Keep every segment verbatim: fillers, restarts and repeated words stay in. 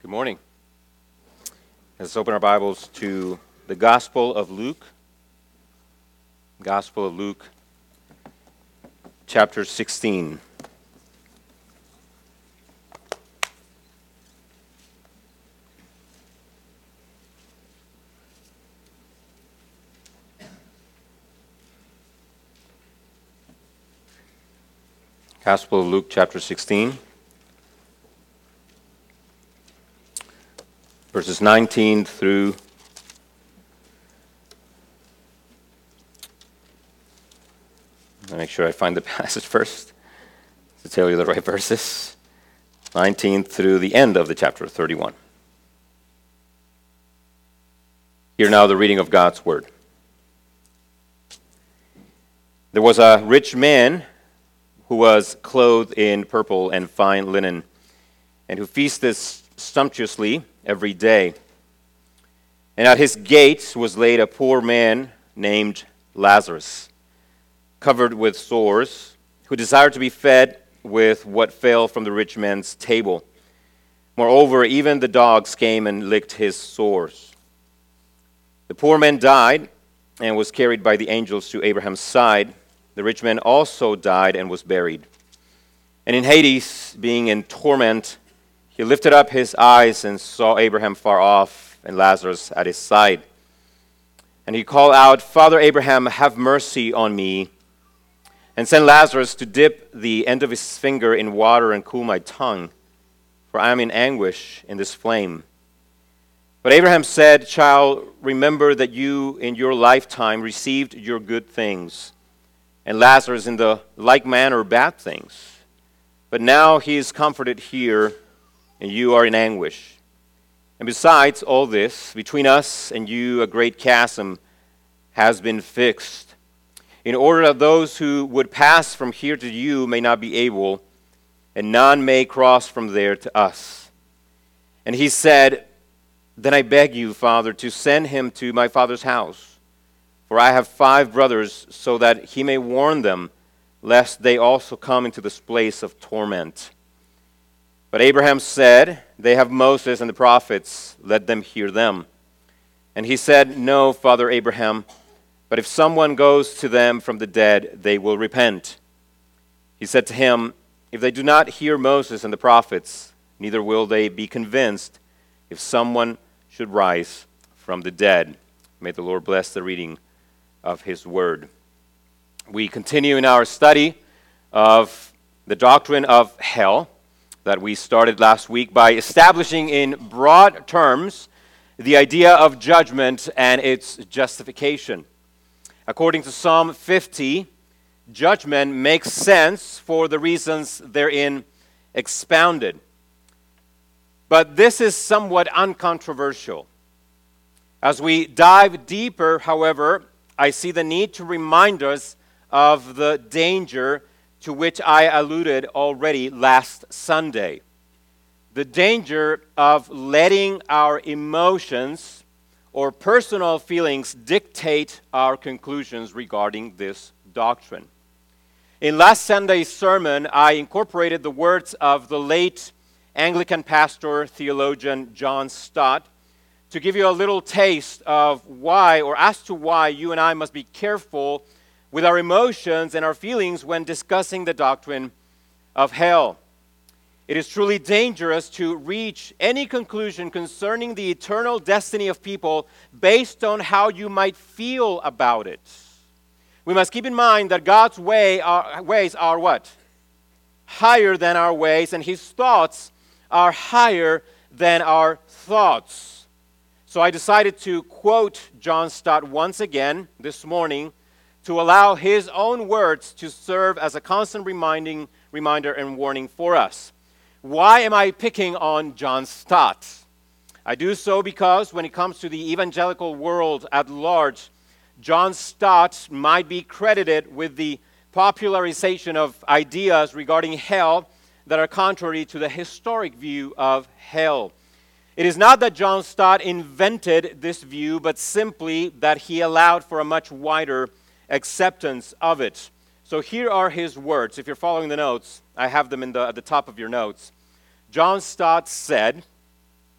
Good morning. Let's open our Bibles to the Gospel of Luke. Gospel of Luke, chapter sixteen. Gospel of Luke, chapter sixteen. Verses nineteen through Let me make sure I find the passage first to tell you the right verses. nineteen through the end of the chapter, thirty-one. Hear now the reading of God's word. There was a rich man who was clothed in purple and fine linen, and who feasted sumptuously every day. And at his gate was laid a poor man named Lazarus, covered with sores, who desired to be fed with what fell from the rich man's table. Moreover, even the dogs came and licked his sores. The poor man died and was carried by the angels to Abraham's side. The rich man also died and was buried. And in Hades, being in torment, he lifted up his eyes and saw Abraham far off and Lazarus at his side. And he called out, "Father Abraham, have mercy on me, and send Lazarus to dip the end of his finger in water and cool my tongue, for I am in anguish in this flame." But Abraham said, "Child, remember that you in your lifetime received your good things, and Lazarus in the like manner bad things. But now he is comforted here, and you are in anguish. And besides all this, between us and you a great chasm has been fixed, in order that those who would pass from here to you may not be able, and none may cross from there to us." And he said, "Then I beg you, Father, to send him to my father's house, for I have five brothers, so that he may warn them, lest they also come into this place of torment." But Abraham said, "They have Moses and the prophets, let them hear them." And he said, "No, Father Abraham, but if someone goes to them from the dead, they will repent." He said to him, "If they do not hear Moses and the prophets, neither will they be convinced if someone should rise from the dead." May the Lord bless the reading of his word. We continue in our study of the doctrine of hell that we started last week by establishing in broad terms the idea of judgment and its justification. According to Psalm fifty, judgment makes sense for the reasons therein expounded. But this is somewhat uncontroversial. As we dive deeper, however, I see the need to remind us of the danger to which I alluded already last Sunday. The danger of letting our emotions or personal feelings dictate our conclusions regarding this doctrine. In last Sunday's sermon, I incorporated the words of the late Anglican pastor, theologian John Stott, to give you a little taste of why, or as to why, you and I must be careful with our emotions and our feelings when discussing the doctrine of hell. It is truly dangerous to reach any conclusion concerning the eternal destiny of people based on how you might feel about it. We must keep in mind that God's way are, ways are what? Higher than our ways, and his thoughts are higher than our thoughts. So I decided to quote John Stott once again this morning to allow his own words to serve as a constant reminding, reminder and warning for us. Why am I picking on John Stott? I do so because when it comes to the evangelical world at large, John Stott might be credited with the popularization of ideas regarding hell that are contrary to the historic view of hell. It is not that John Stott invented this view, but simply that he allowed for a much wider acceptance of it. So here are his words. If you're following the notes, I have them in the, at the top of your notes. John Stott said,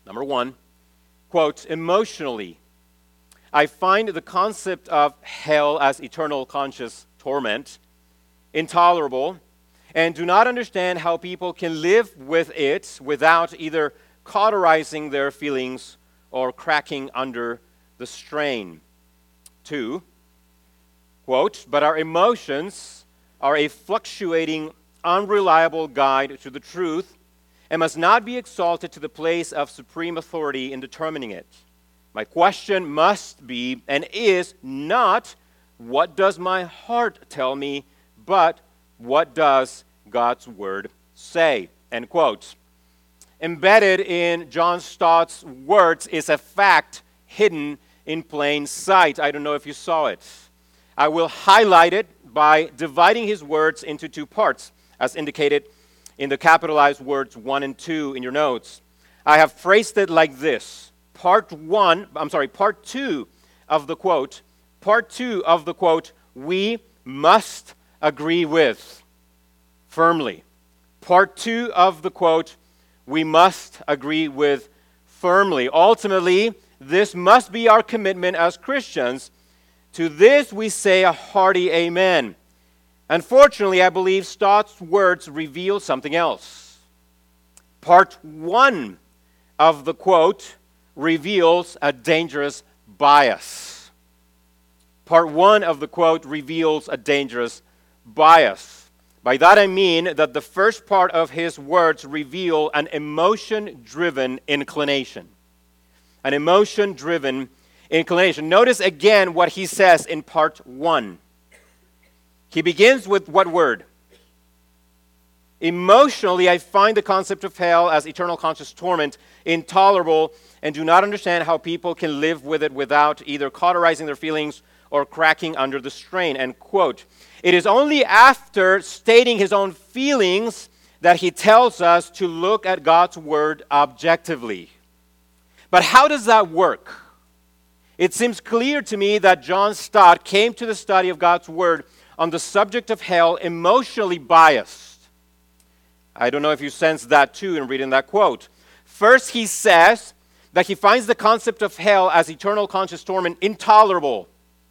Number one, quote, emotionally, I find the concept of hell as eternal conscious torment intolerable and do not understand how people can live with it without either cauterizing their feelings or cracking under the strain. Two, quote, but our emotions are a fluctuating, unreliable guide to the truth and must not be exalted to the place of supreme authority in determining it. My question must be and is not, what does my heart tell me, but what does God's word say? End quote. Embedded in John Stott's words is a fact hidden in plain sight. I don't know if you saw it. I will highlight it by dividing his words into two parts, as indicated in the capitalized words one and two in your notes. I have phrased it like this. Part one, I'm sorry, part two of the quote, part two of the quote, we must agree with firmly. Part two of the quote, we must agree with firmly. Ultimately, this must be our commitment as Christians. To this we say a hearty amen. Unfortunately, I believe Stott's words reveal something else. Part one of the quote reveals a dangerous bias. Part one of the quote reveals a dangerous bias. By that I mean that the first part of his words reveal an emotion-driven inclination. An emotion-driven inclination. Notice again what he says in part one. He begins with what word? Emotionally, I find the concept of hell as eternal conscious torment intolerable and do not understand how people can live with it without either cauterizing their feelings or cracking under the strain. End quote. It is only after stating his own feelings that he tells us to look at God's word objectively. But how does that work? It seems clear to me that John Stott came to the study of God's word on the subject of hell emotionally biased. I don't know if you sense that too in reading that quote. First, he says that he finds the concept of hell as eternal conscious torment intolerable.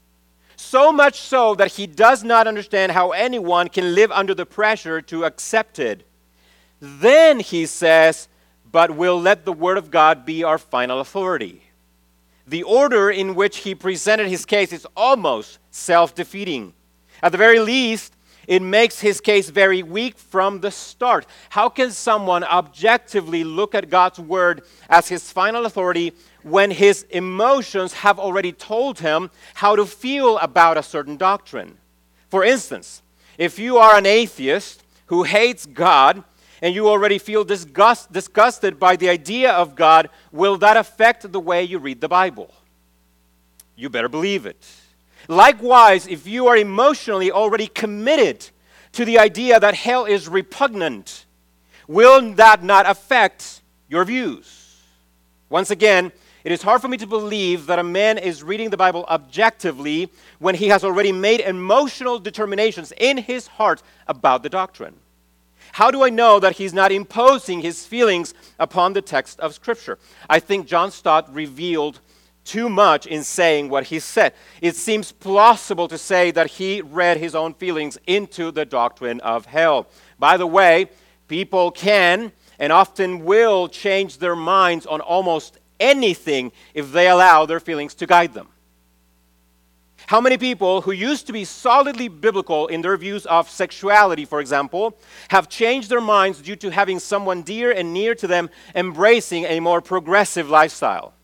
So much so that he does not understand how anyone can live under the pressure to accept it. Then he says, but we'll let the word of God be our final authority. The order in which he presented his case is almost self-defeating. At the very least, it makes his case very weak from the start. How can someone objectively look at God's word as his final authority when his emotions have already told him how to feel about a certain doctrine? For instance, if you are an atheist who hates God and you already feel disgust, disgusted by the idea of God, will that affect the way you read the Bible? You better believe it. Likewise, if you are emotionally already committed to the idea that hell is repugnant, will that not affect your views? Once again, it is hard for me to believe that a man is reading the Bible objectively when he has already made emotional determinations in his heart about the doctrine. How do I know that he's not imposing his feelings upon the text of Scripture? I think John Stott revealed too much in saying what he said. It seems plausible to say that he read his own feelings into the doctrine of hell. By the way, people can and often will change their minds on almost anything if they allow their feelings to guide them. How many people who used to be solidly biblical in their views of sexuality, for example, have changed their minds due to having someone dear and near to them embracing a more progressive lifestyle?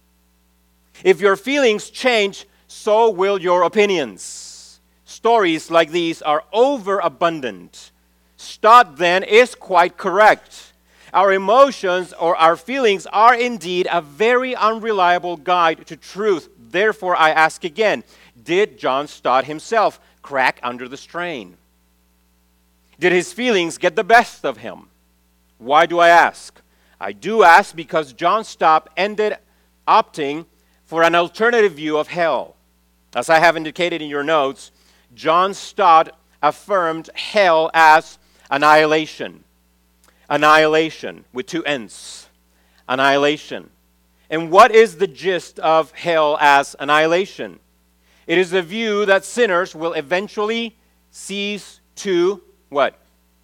If your feelings change, so will your opinions. Stories like these are overabundant. Stott then is quite correct. Our emotions or our feelings are indeed a very unreliable guide to truth. Therefore, I ask again, did John Stott himself crack under the strain? Did his feelings get the best of him? Why do I ask? I do ask because John Stott ended opting for an alternative view of hell. As I have indicated in your notes, John Stott affirmed hell as annihilation. Annihilation with two N's. annihilation. And what is the gist of hell as annihilation? It is the view that sinners will eventually cease to what?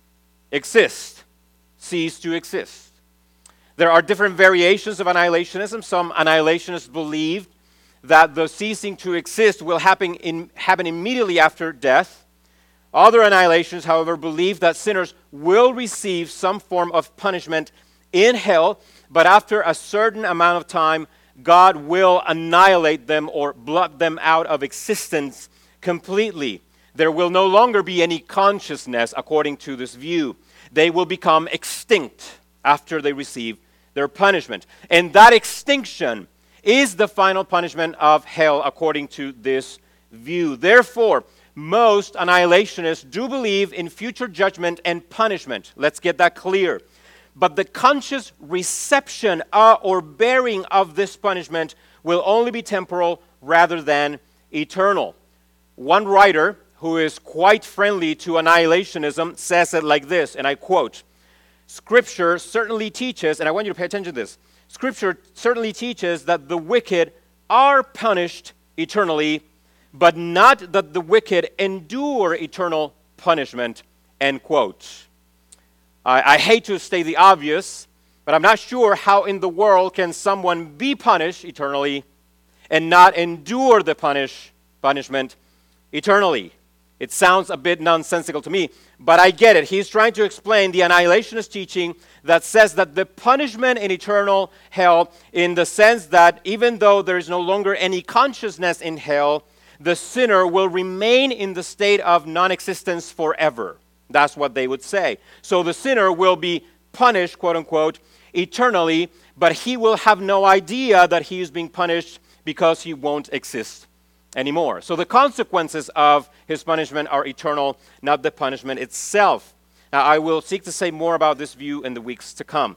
Exist. Cease to exist. There are different variations of annihilationism. Some annihilationists believe that the ceasing to exist will happen, in, happen immediately after death. Other annihilationists, however, believe that sinners will receive some form of punishment in hell, but after a certain amount of time, God will annihilate them or blot them out of existence completely. There will no longer be any consciousness according to this view. They will become extinct after they receive their punishment. And that extinction is the final punishment of hell according to this view. Therefore, most annihilationists do believe in future judgment and punishment. Let's get that clear. But the conscious reception uh, or bearing of this punishment will only be temporal rather than eternal. One writer who is quite friendly to annihilationism says it like this, and I quote, Scripture certainly teaches, and I want you to pay attention to this, Scripture certainly teaches that the wicked are punished eternally, but not that the wicked endure eternal punishment, end quote. I, I hate to state the obvious, but I'm not sure how in the world can someone be punished eternally and not endure the punish, punishment eternally. It sounds a bit nonsensical to me, but I get it. He's trying to explain the annihilationist teaching that says that the punishment in eternal hell, in the sense that even though there is no longer any consciousness in hell, the sinner will remain in the state of non-existence forever. That's what they would say. So the sinner will be punished, quote unquote, eternally, but he will have no idea that he is being punished because he won't exist anymore. So the consequences of his punishment are eternal, not the punishment itself. Now, I will seek to say more about this view in the weeks to come.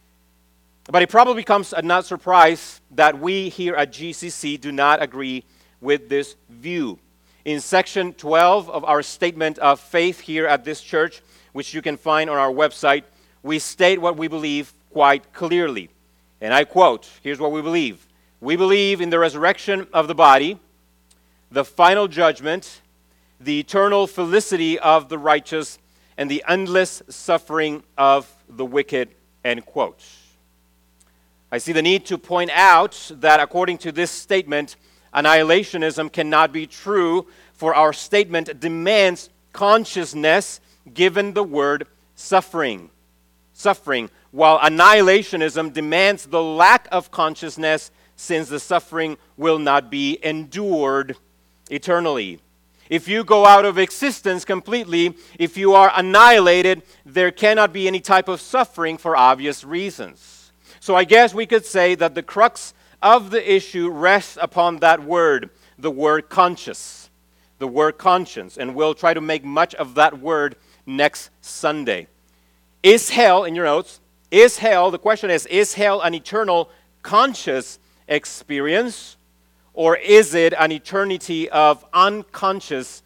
But it probably comes a not surprise that we here at G C C do not agree with this view. In section twelve of our statement of faith here at this church, which you can find on our website, we state what we believe quite clearly. And I quote, here's what we believe. We believe in the resurrection of the body, the final judgment, the eternal felicity of the righteous, and the endless suffering of the wicked, end quote. I see the need to point out that according to this statement, annihilationism cannot be true, for our statement demands consciousness given the word suffering. Suffering, while annihilationism demands the lack of consciousness, since the suffering will not be endured eternally. If you go out of existence completely, if you are annihilated, there cannot be any type of suffering for obvious reasons. So I guess we could say that the crux of the issue rests upon that word, the word conscious, the word conscience, and we'll try to make much of that word next Sunday. Is hell, in your notes, is hell, the question is, is hell an eternal conscious experience, or is it an eternity of unconscious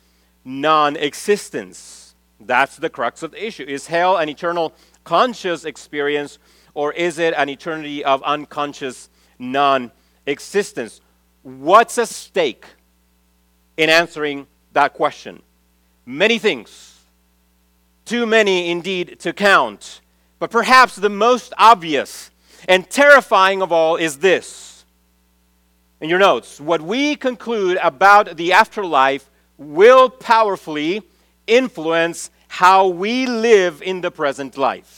non-existence? That's the crux of the issue. Is hell an eternal conscious experience, or is it an eternity of unconscious non-existence? What's at stake in answering that question? Many things. Too many indeed to count. But perhaps the most obvious and terrifying of all is this. In your notes, what we conclude about the afterlife will powerfully influence how we live in the present life.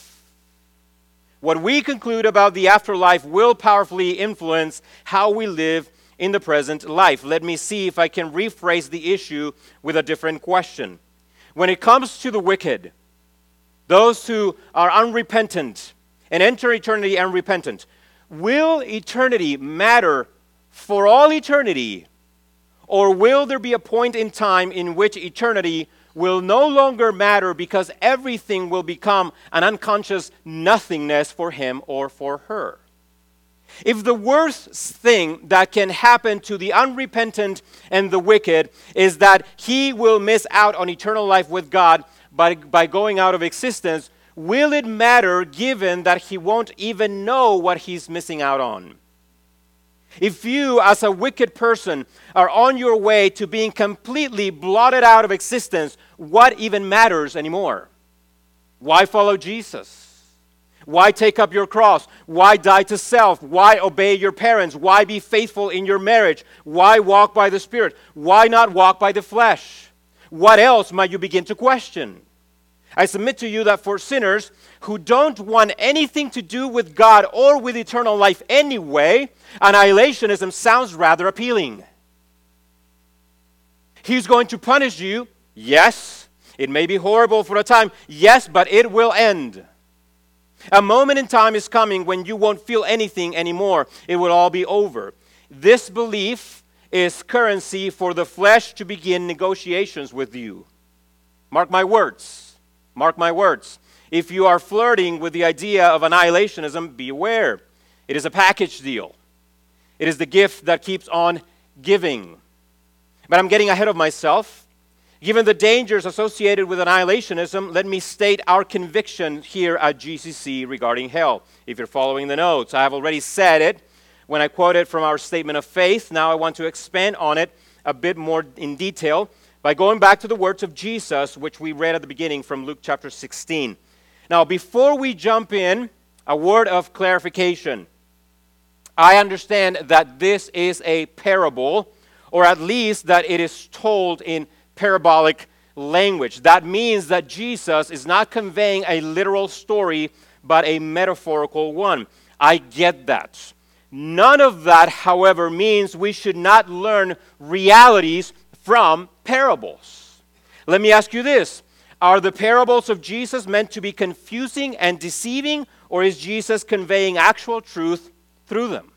What we conclude about the afterlife will powerfully influence how we live in the present life. Let me see if I can rephrase the issue with a different question. When it comes to the wicked, those who are unrepentant and enter eternity unrepentant, will eternity matter for all eternity, or will there be a point in time in which eternity will no longer matter because everything will become an unconscious nothingness for him or for her? If the worst thing that can happen to the unrepentant and the wicked is that he will miss out on eternal life with God by, by going out of existence, will it matter given that he won't even know what he's missing out on? If you, as a wicked person, are on your way to being completely blotted out of existence, what even matters anymore? Why follow Jesus? Why take up your cross? Why die to self? Why obey your parents? Why be faithful in your marriage? Why walk by the Spirit? Why not walk by the flesh? What else might you begin to question? I submit to you that for sinners who don't want anything to do with God or with eternal life anyway, annihilationism sounds rather appealing. He's going to punish you, yes. It may be horrible for a time, yes, but it will end. A moment in time is coming when you won't feel anything anymore. It will all be over. This belief is currency for the flesh to begin negotiations with you. Mark my words. Mark my words. If you are flirting with the idea of annihilationism, beware. It is a package deal. It is the gift that keeps on giving. But I'm getting ahead of myself. Given the dangers associated with annihilationism, let me state our conviction here at G C C regarding hell. If you're following the notes, I have already said it when I quoted from our statement of faith. Now I want to expand on it a bit more in detail by going back to the words of Jesus, which we read at the beginning from Luke chapter sixteen. Now, before we jump in, a word of clarification. I understand that this is a parable, or at least that it is told in parabolic language. That means that Jesus is not conveying a literal story, but a metaphorical one. I get that. None of that, however, means we should not learn realities from parables. Let me ask you this. Are the parables of Jesus meant to be confusing and deceiving, or is Jesus conveying actual truth through them?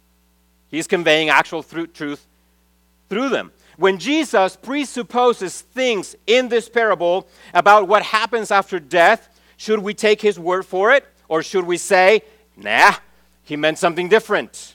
He's conveying actual th- truth through them. When Jesus presupposes things in this parable about what happens after death, should we take his word for it? Or should we say, nah, he meant something different?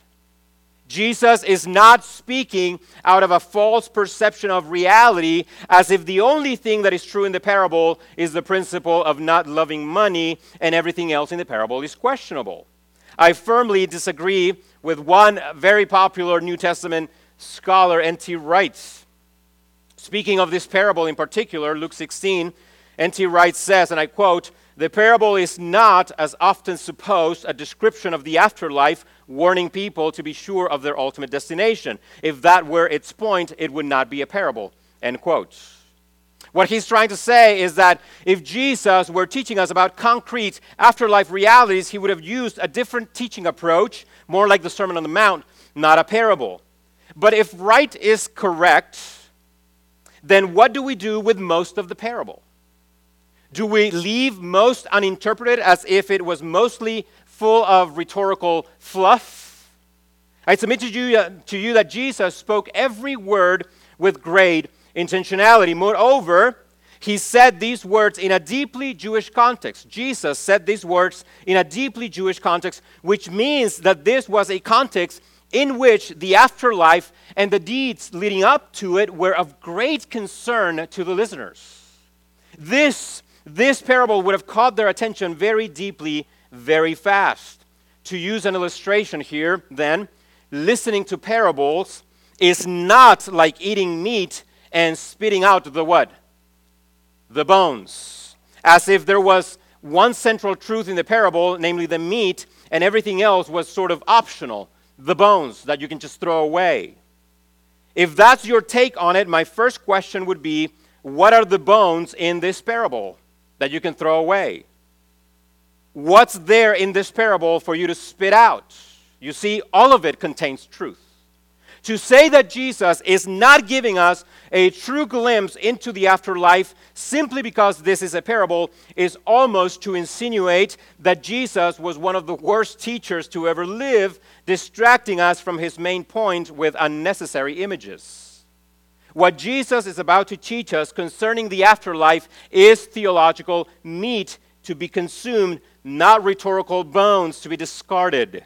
Jesus is not speaking out of a false perception of reality, as if the only thing that is true in the parable is the principle of not loving money and everything else in the parable is questionable. I firmly disagree with one very popular New Testament scholar, N T Wright. Speaking of this parable in particular, Luke sixteen, N T Wright says, and I quote, "The parable is not, as often supposed, a description of the afterlife, warning people to be sure of their ultimate destination. If that were its point, it would not be a parable." End quote. What he's trying to say is that if Jesus were teaching us about concrete afterlife realities, he would have used a different teaching approach, more like the Sermon on the Mount, not a parable. But if Wright is correct, then what do we do with most of the parable? Do we leave most uninterpreted as if it was mostly full of rhetorical fluff? I submit to you, uh, to you that Jesus spoke every word with great intentionality. Moreover, he said these words in a deeply Jewish context. Jesus said these words in a deeply Jewish context, which means that this was a context in which the afterlife and the deeds leading up to it were of great concern to the listeners. This, this parable would have caught their attention very deeply, very fast. To use an illustration here, then, listening to parables is not like eating meat and spitting out the what? The bones. As if there was one central truth in the parable, namely the meat, and everything else was sort of optional. The bones that you can just throw away. If that's your take on it, my first question would be, what are the bones in this parable that you can throw away? What's there in this parable for you to spit out? You see, all of it contains truth. To say that Jesus is not giving us a true glimpse into the afterlife simply because this is a parable is almost to insinuate that Jesus was one of the worst teachers to ever live, distracting us from his main point with unnecessary images. What Jesus is about to teach us concerning the afterlife is theological meat to be consumed, not rhetorical bones to be discarded.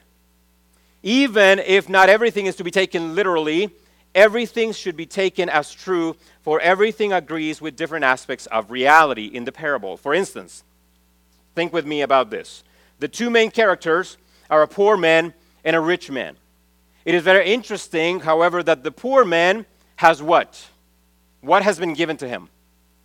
Even if not everything is to be taken literally, everything should be taken as true, for everything agrees with different aspects of reality in the parable. For instance, Think with me about this. The two main characters are a poor man and a rich man. It is very interesting, however, that the poor man has what? What has been given to him?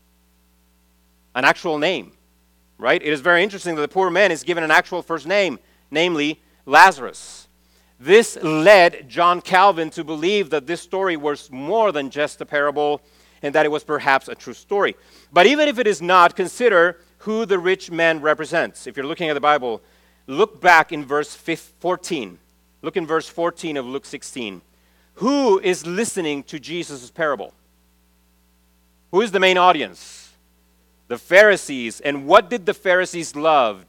An actual name, right? It is very interesting that the poor man is given an actual first name, namely Lazarus. This led John Calvin to believe that this story was more than just a parable and that it was perhaps a true story. But even if it is not, consider who the rich man represents. If you're looking at the Bible, look back in verse fourteen. Look in verse fourteen of Luke sixteen. Who is listening to Jesus' parable? Who is the main audience? The Pharisees. And what did the Pharisees love?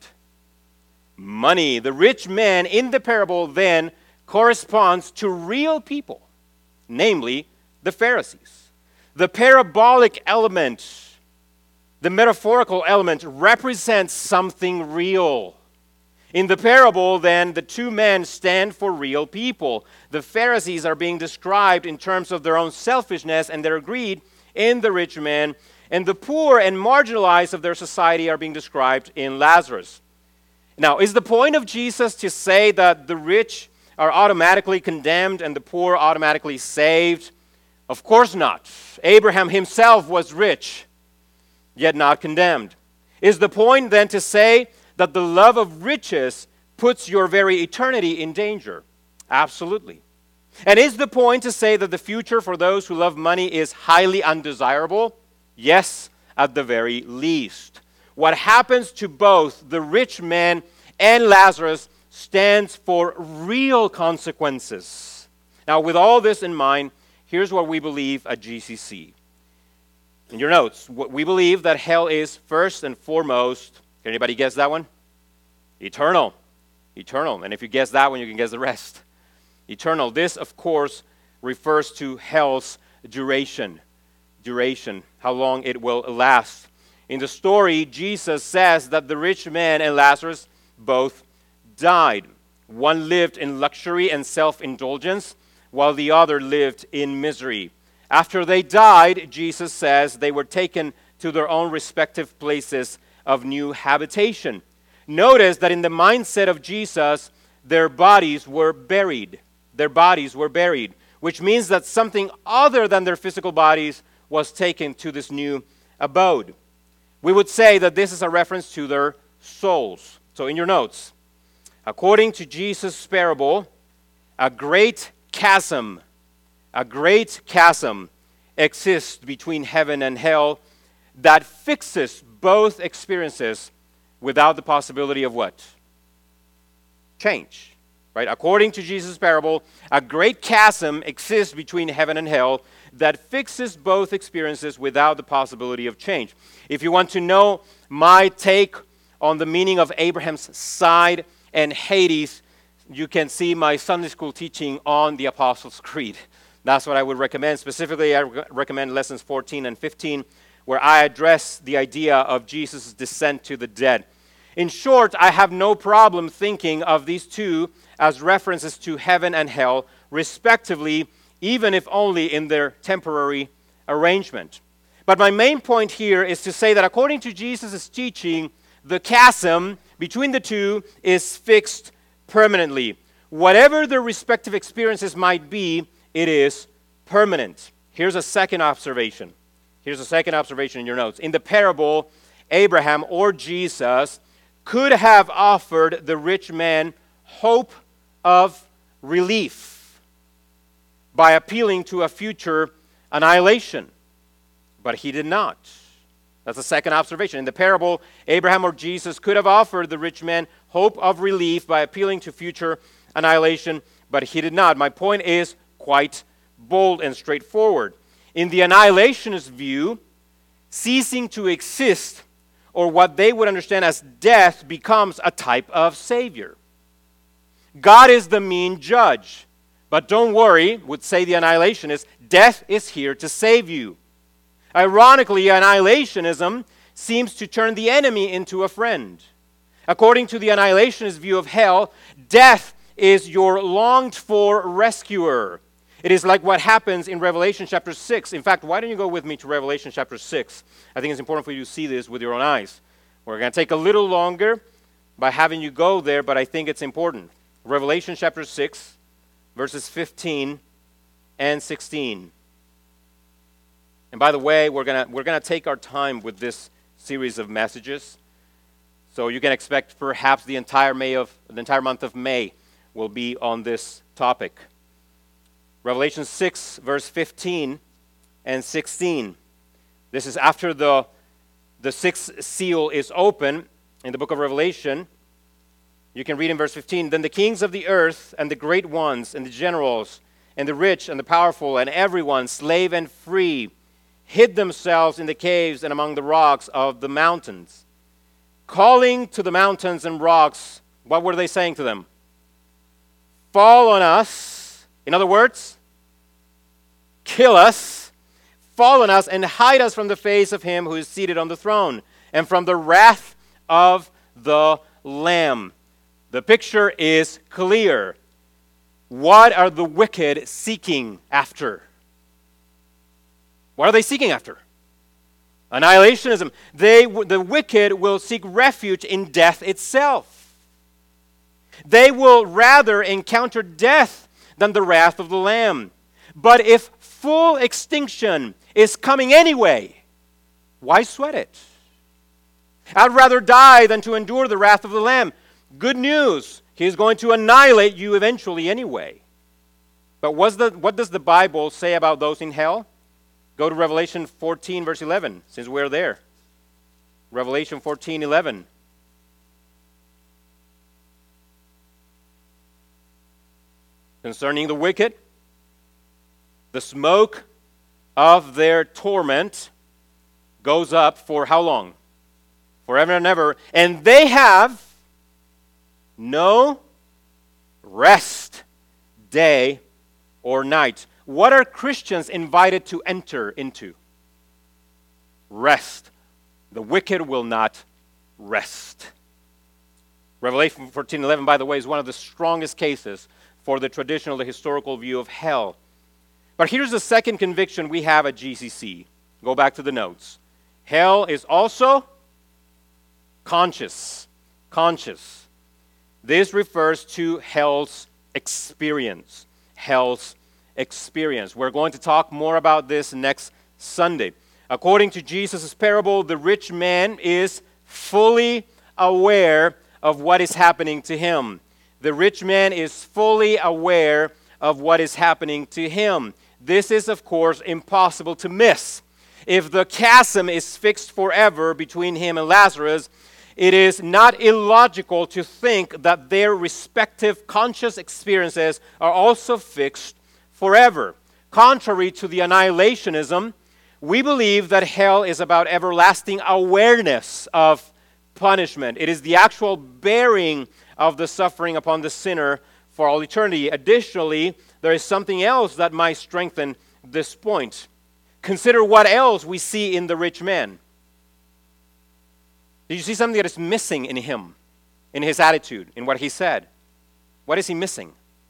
Money. The rich man in the parable then corresponds to real people, namely the Pharisees. The parabolic element, the metaphorical element, represents something real. In the parable, then, the two men stand for real people. The Pharisees are being described in terms of their own selfishness and their greed in the rich man, and the poor and marginalized of their society are being described in Lazarus. Now, is the point of Jesus to say that the rich are automatically condemned and the poor automatically saved? Of course not. Abraham himself was rich, yet not condemned. Is the point then to say that the love of riches puts your very eternity in danger? Absolutely. And is the point to say that the future for those who love money is highly undesirable? Yes, at the very least. What happens to both the rich man and Lazarus stands for real consequences. Now, with all this in mind, here's what we believe at G C C. In your notes, we believe that hell is first and foremost, can anybody guess that one? Eternal. Eternal. And if you guess that one, you can guess the rest. Eternal. This, of course, refers to hell's duration. Duration, how long it will last. In the story, Jesus says that the rich man and Lazarus both died. One lived in luxury and self-indulgence, while the other lived in misery. After they died, Jesus says they were taken to their own respective places of new habitation. Notice that in the mindset of Jesus, their bodies were buried. Their bodies were buried, which means that something other than their physical bodies was taken to this new abode. We would say that this is a reference to their souls. So in your notes, according to Jesus' parable, a great chasm, a great chasm exists between heaven and hell that fixes both experiences without the possibility of what? Change. Right? According to Jesus' parable, a great chasm exists between heaven and hell that fixes both experiences without the possibility of change. If you want to know my take on the meaning of Abraham's side and Hades, you can see my Sunday school teaching on the Apostles' Creed. That's what I would recommend. Specifically, I re- recommend lessons fourteen and fifteen, where I address the idea of Jesus' descent to the dead. In short, I have no problem thinking of these two as references to heaven and hell, respectively, even if only in their temporary arrangement. But my main point here is to say that according to Jesus' teaching, the chasm between the two is fixed permanently. Whatever their respective experiences might be, it is permanent. Here's a second observation. Here's a second observation in your notes. In the parable, Abraham or Jesus could have offered the rich man hope of relief by appealing to a future annihilation. But he did not. That's the second observation. In the parable, Abraham or Jesus could have offered the rich man hope of relief by appealing to future annihilation, but he did not. My point is quite bold and straightforward. In the annihilationist view, ceasing to exist, or what they would understand as death, becomes a type of savior. God is the mean judge. But don't worry, would say the annihilationists, death is here to save you. Ironically, annihilationism seems to turn the enemy into a friend. According to the annihilationist view of hell, death is your longed-for rescuer. It is like what happens in Revelation chapter six. In fact, why don't you go with me to Revelation chapter six? I think it's important for you to see this with your own eyes. We're going to take a little longer by having you go there, but I think it's important. Revelation chapter six, verses fifteen and sixteen. And by the way, we're going to we're going to take our time with this series of messages. So you can expect perhaps the entire May of the entire month of May will be on this topic. Revelation six, verse fifteen and sixteen. This is after the, the sixth seal is open in the book of Revelation. You can read in verse fifteen, "Then the kings of the earth and the great ones and the generals and the rich and the powerful and everyone, slave and free, hid themselves in the caves and among the rocks of the mountains, calling to the mountains and rocks." What were they saying to them? "Fall on us." In other words, kill us, fall on us, and hide us from the face of him who is seated on the throne, and from the wrath of the Lamb. The picture is clear. What are the wicked seeking after? What are they seeking after? Annihilationism. They, the wicked will seek refuge in death itself. They will rather encounter death than the wrath of the Lamb. But if full extinction is coming anyway, why sweat it? I'd rather die than to endure the wrath of the Lamb. Good news, he's going to annihilate you eventually anyway. But what's the, what does the Bible say about those in hell? Go to Revelation fourteen, verse eleven, since we're there. Revelation fourteen, eleven. Concerning the wicked, the smoke of their torment goes up for how long? Forever and ever. And they have no rest, day or night. What are Christians invited to enter into? Rest. The wicked will not rest. Revelation fourteen eleven, by the way, is one of the strongest cases for the traditional, the historical view of hell. But here's the second conviction we have at G C C. Go back to the notes. Hell is also conscious. Conscious. This refers to hell's experience. Hell's experience. We're going to talk more about this next Sunday. According to Jesus' parable, the rich man is fully aware of what is happening to him. The rich man is fully aware of what is happening to him. This is, of course, impossible to miss. If the chasm is fixed forever between him and Lazarus, it is not illogical to think that their respective conscious experiences are also fixed forever. Contrary to the annihilationism, we believe that hell is about everlasting awareness of punishment. It is the actual bearing of the suffering upon the sinner for all eternity. Additionally, there is something else that might strengthen this point. Consider what else we see in the rich man. Did you see something that is missing in him, in his attitude, in what he said? What is he missing?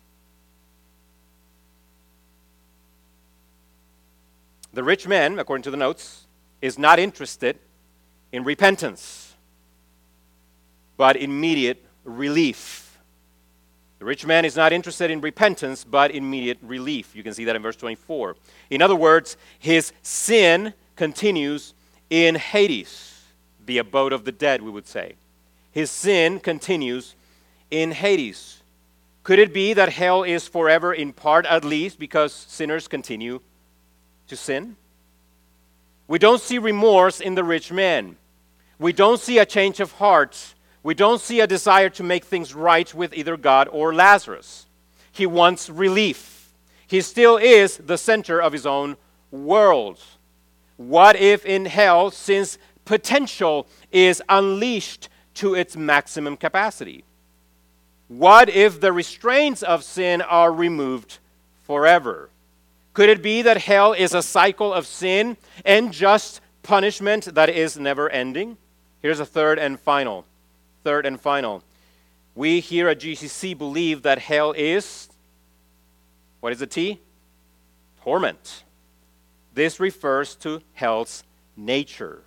The rich man, according to the notes, is not interested in repentance, but immediate relief. The rich man is not interested in repentance, but immediate relief. You can see that in verse twenty-four. In other words, his sin continues in Hades, the abode of the dead, we would say. His sin continues in Hades. Could it be that hell is forever, in part at least, because sinners continue to sin? We don't see remorse in the rich man. We don't see a change of heart. We don't see a desire to make things right with either God or Lazarus. He wants relief. He still is the center of his own world. What if in hell, sin's potential is unleashed to its maximum capacity? What if the restraints of sin are removed forever? Could it be that hell is a cycle of sin and just punishment that is never ending? Here's a third and final. Third and final. We here at G C C believe that hell is, what is the T? Torment. This refers to hell's nature.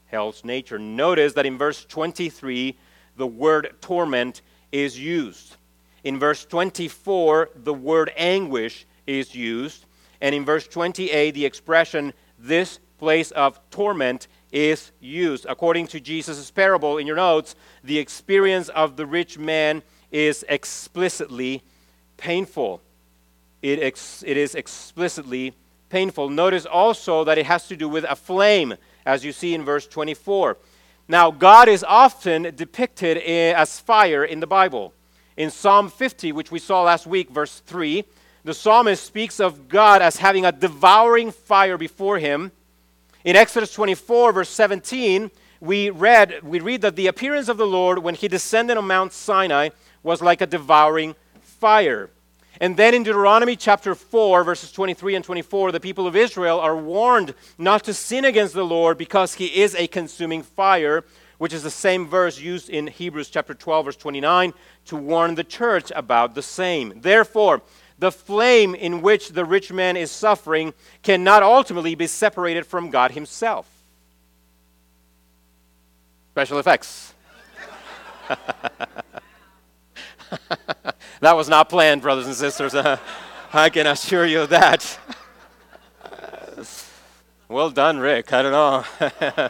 hell's nature. Notice that in verse twenty-three, the word torment is used. In verse twenty-four, the word anguish is used. And in verse twenty-eight, the expression, this place of torment, is used. According to Jesus' parable in your notes, the experience of the rich man is explicitly painful. It, ex- it is explicitly painful. Notice also that it has to do with a flame, as you see in verse twenty-four. Now, God is often depicted as fire in the Bible. In Psalm fifty, which we saw last week, verse three, the psalmist speaks of God as having a devouring fire before him. In Exodus twenty-four, verse seventeen, we read, we read that the appearance of the Lord when he descended on Mount Sinai was like a devouring fire. And then in Deuteronomy chapter four, verses twenty-three and twenty-four, the people of Israel are warned not to sin against the Lord because he is a consuming fire, which is the same verse used in Hebrews chapter twelve, verse twenty-nine, to warn the church about the same. Therefore, the flame in which the rich man is suffering cannot ultimately be separated from God himself. Special effects. That was not planned, brothers and sisters. Uh, I can assure you of that. Well done, Rick. I don't know.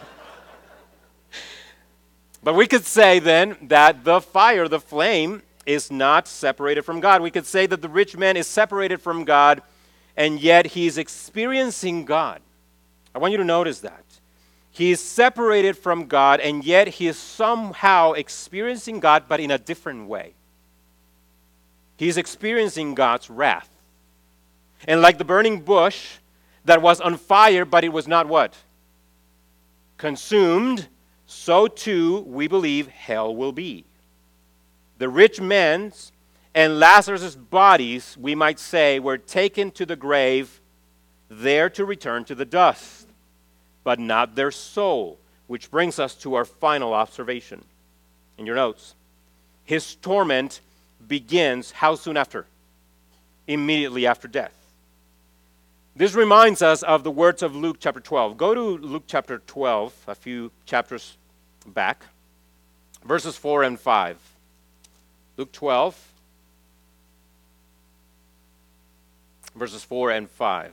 But we could say then that the fire, the flame, is not separated from God. We could say that the rich man is separated from God, and yet he's experiencing God. I want you to notice that. He is separated from God, and yet he is somehow experiencing God, but in a different way. He's experiencing God's wrath. And like the burning bush that was on fire, but it was not what? Consumed, so too we believe hell will be. The rich man's and Lazarus' bodies, we might say, were taken to the grave, there to return to the dust, but not their soul, which brings us to our final observation. In your notes, his torment begins how soon after? Immediately after death. This reminds us of the words of Luke chapter twelve. Go to Luke chapter twelve, a few chapters back, verses four and five. Luke twelve, verses four and five.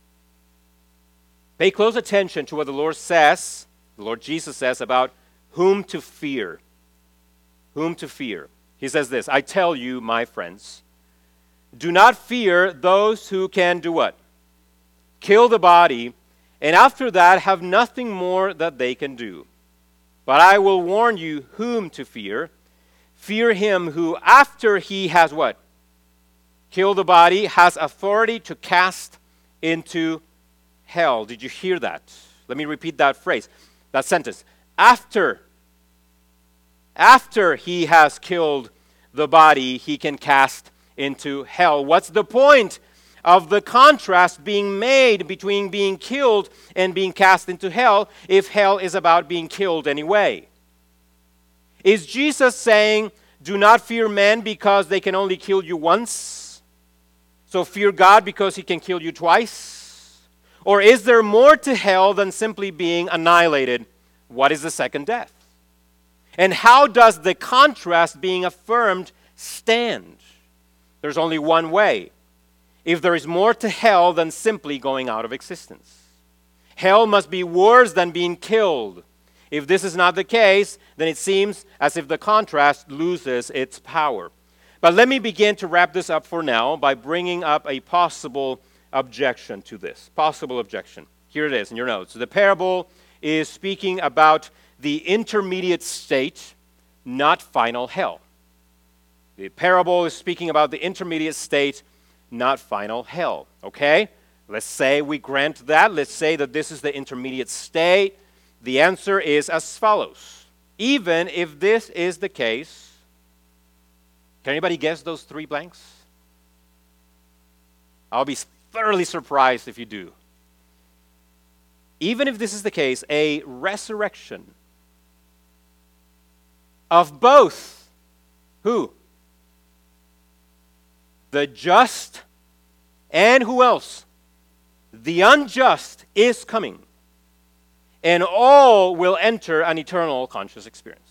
Pay close attention to what the Lord says, the Lord Jesus says, about whom to fear. Whom to fear. He says this, I tell you, my friends, do not fear those who can do what? Kill the body, and after that have nothing more that they can do. But I will warn you whom to fear. Fear him who, after he has what? Killed the body, has authority to cast into hell. Did you hear that? Let me repeat that phrase, that sentence. After, after he has killed the body, he can cast into hell. What's the point of the contrast being made between being killed and being cast into hell if hell is about being killed anyway? Is Jesus saying, do not fear men because they can only kill you once? So fear God because he can kill you twice? Or is there more to hell than simply being annihilated? What is the second death? And how does the contrast being affirmed stand? There's only one way. If there is more to hell than simply going out of existence. Hell must be worse than being killed. If this is not the case, then it seems as if the contrast loses its power. But let me begin to wrap this up for now by bringing up a possible objection to this. Possible objection. Here it is in your notes. The parable is speaking about the intermediate state, not final hell. The parable is speaking about the intermediate state, not final hell. Okay? Let's say we grant that. Let's say that this is the intermediate state. The answer is as follows. Even if this is the case, can anybody guess those three blanks? I'll be thoroughly surprised if you do. Even if this is the case, a resurrection of both, who? The just and who else? The unjust is coming. and all will enter an eternal conscious experience.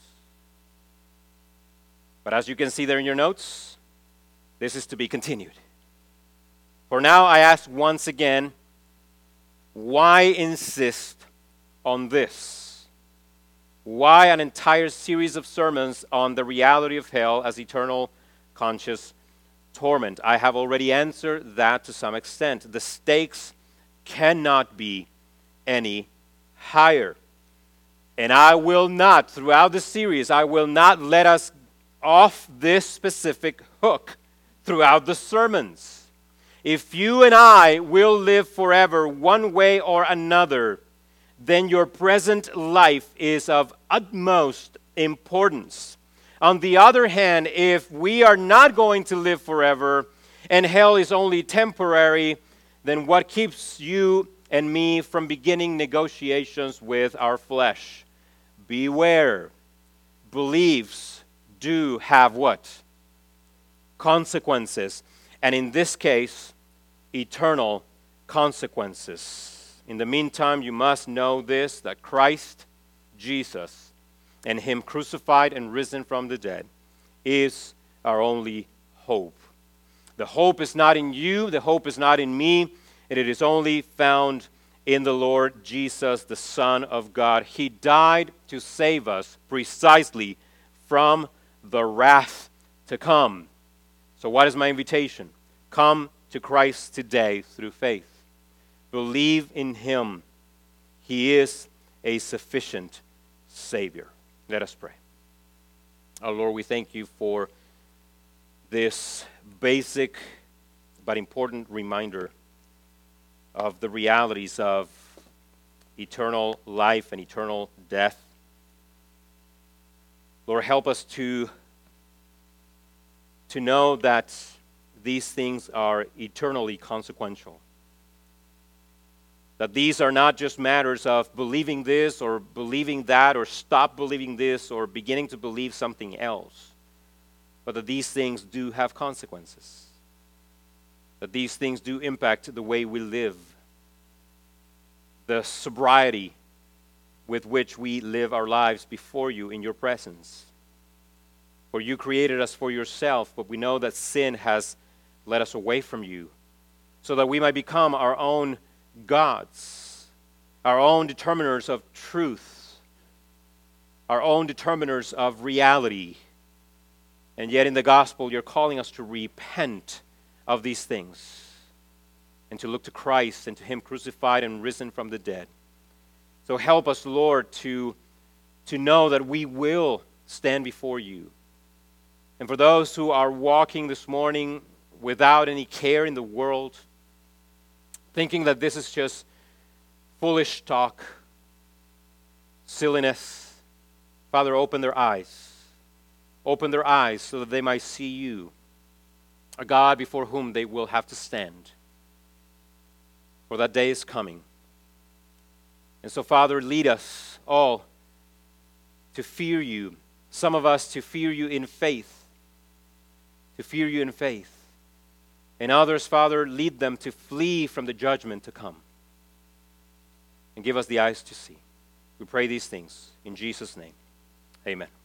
But as you can see there in your notes, this is to be continued. For now, I ask once again, why insist on this? Why an entire series of sermons on the reality of hell as eternal conscious torment? I have already answered that to some extent. The stakes cannot be any higher. And I will not, throughout the series, I will not let us off this specific hook throughout the sermons. If you and I will live forever one way or another, then your present life is of utmost importance. On the other hand, if we are not going to live forever and hell is only temporary, then what keeps you and me from beginning negotiations with our flesh? Beware. Beliefs do have what? Consequences. And in this case, eternal consequences. In the meantime, you must know this, that Christ Jesus and Him crucified and risen from the dead is our only hope. The hope is not in you, the hope is not in me, and it is only found in the Lord Jesus, the Son of God. He died to save us precisely from the wrath to come. So what is my invitation? Come to Christ today through faith. Believe in Him. He is a sufficient Savior. Let us pray. Our Lord, we thank You for this basic but important reminder of the realities of eternal life and eternal death. Lord, help us to, to know that these things are eternally consequential. That these are not just matters of believing this or believing that or stop believing this or beginning to believe something else. But that these things do have consequences. That these things do impact the way we live. The sobriety with which we live our lives before You in Your presence. For You created us for Yourself, but we know that sin has led us away from You, so that we might become our own gods, our own determiners of truth, our own determiners of reality. And yet in the gospel, You're calling us to repent of these things and to look to Christ and to Him crucified and risen from the dead. So help us, Lord, to, to know that we will stand before You. And for those who are walking this morning without any care in the world, thinking that this is just foolish talk, silliness, Father, open their eyes. Open their eyes so that they might see You, a God before whom they will have to stand. For that day is coming. And so, Father, lead us all to fear You. Some of us to fear You in faith. To fear You in faith. And others, Father, lead them to flee from the judgment to come. And give us the eyes to see. We pray these things in Jesus' name. Amen.